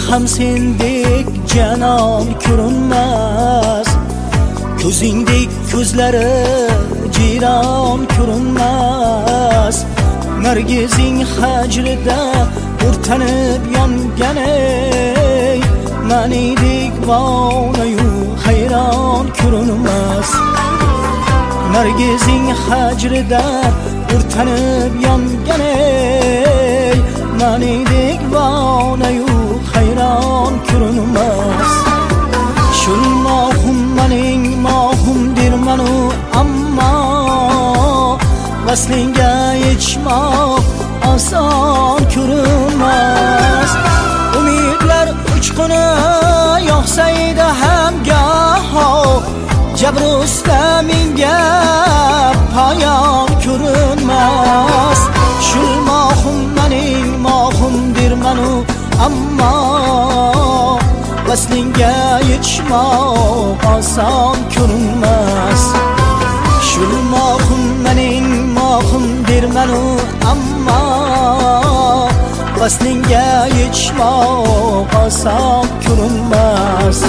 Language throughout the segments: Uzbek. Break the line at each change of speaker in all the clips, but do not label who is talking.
ham sendek canon ko'rinmas, ko'zingdek ko'zlari jiron ko'rinmas. Nargizing hajrida o'rtanib yongan ey, manidek vonayu hayron ko'rinmas. Nargizing hajrida o'rtanib yongan ey, manidek vonayu hayron ko'rinmas. Shul mohum mening mohumdirmanu ammo vaslingga yetishmoq oson ko'rinmas. Umidlar uchquni yoqsaydi ham goho, jabr ustida menga poyon ko'rinmas. Shul mohum mening mohumdirmanu ammo vaslingga yetishmoq oson ko'rinmas. Shul mohum mening mohumdirmanu ammo vaslingga yetishmoq oson ko'rinmas.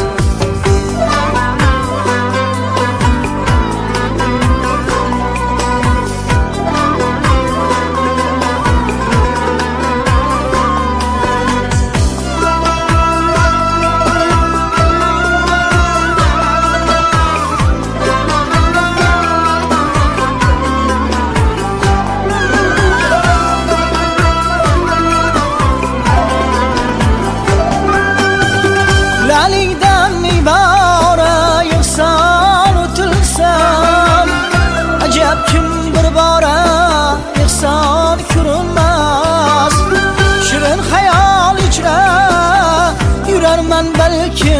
Lalingdan ibora ihson o'tilsam, ajab kim bir bora ihson ko'rinmas. Shirin xayol ichra yurarman balki,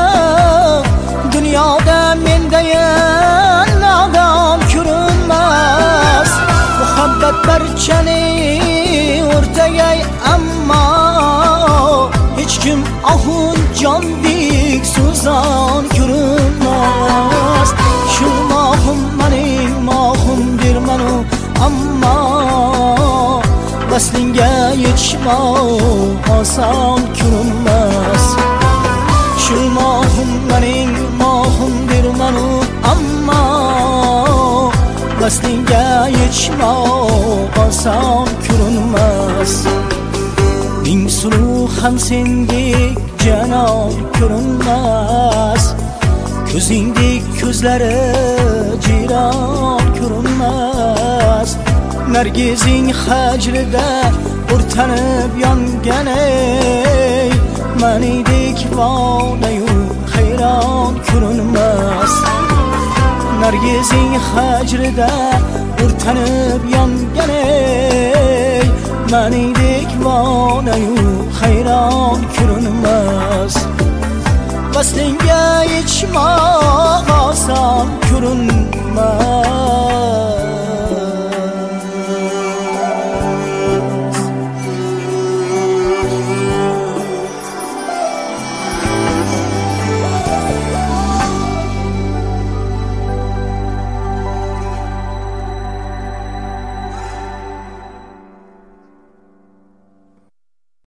dunyoda mendayin nodon ko'rinmas. Muhabbat barchaning o'rtagay ammo hech kim ohun jondek so'zon ko'rinmas. Shu mohum mening mohumdirmanu ammo vaslingga yetishmoq oson ko'rinmas. Shu mohum mening mohumdirmanu ammo vaslingga yetishmoq oson ko'rinmas. Ming suluv ham sendek canon ko'rinmas, ko'zingdek ko'zlari jiron ko'rinmas. Nargizing hajrida o'rtanib yongan ey, manidek vonayu hayron ko'rinmas. Nargizing hajrida o'rtanib yongan ey, manidek vonayu hayron ko'rinmas. Vaslingga yetishmoq